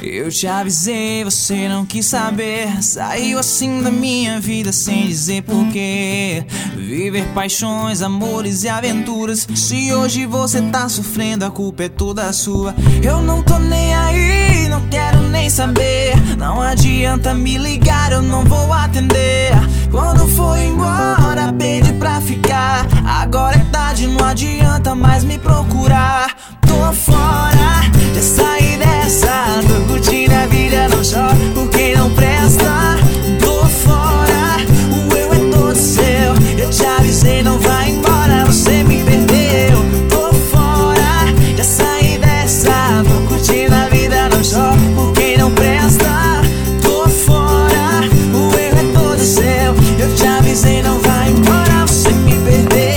Eu te avisei, você não quis saber. Saiu assim da minha vida sem dizer porquê. Viver paixões, amores e aventuras. Se hoje você tá sofrendo, a culpa é toda sua. Eu não tô nem aí, não quero nem saber. Não adianta me ligar, eu não vou atender. Quando for embora, pede pra ficar. Agora é tarde, não adianta mais me procurar. Tô fora, já saí dessa. Tô curtindo a vida, não choro por quem não presta. Tô fora, o eu é todo seu. Eu te avisei, não vai embora, você me perdeu. Tô fora, já saí dessa. Tô curtindo a vida, não choro por quem não presta. Tô fora, o eu é todo seu. Eu te avisei, não vai embora, você me perdeu.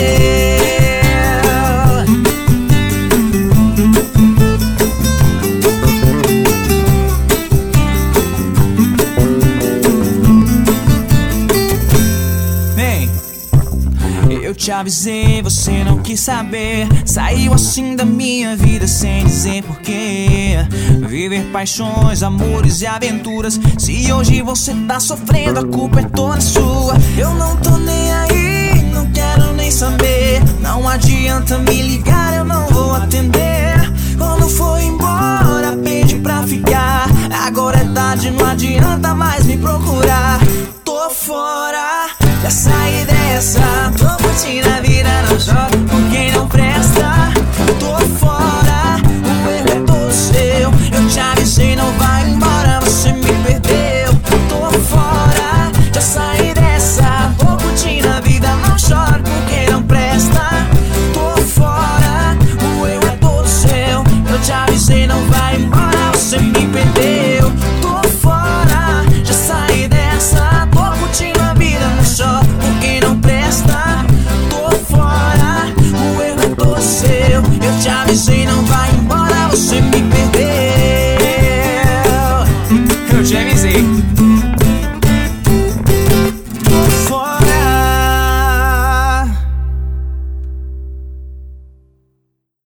Eu te avisei, você não quis saber. Saiu assim da minha vida sem dizer porquê. Viver paixões, amores e aventuras. Se hoje você tá sofrendo, a culpa é toda sua. Eu não tô nem aí, não quero nem saber. Não adianta me ligar, eu não vou atender. Quando for embora,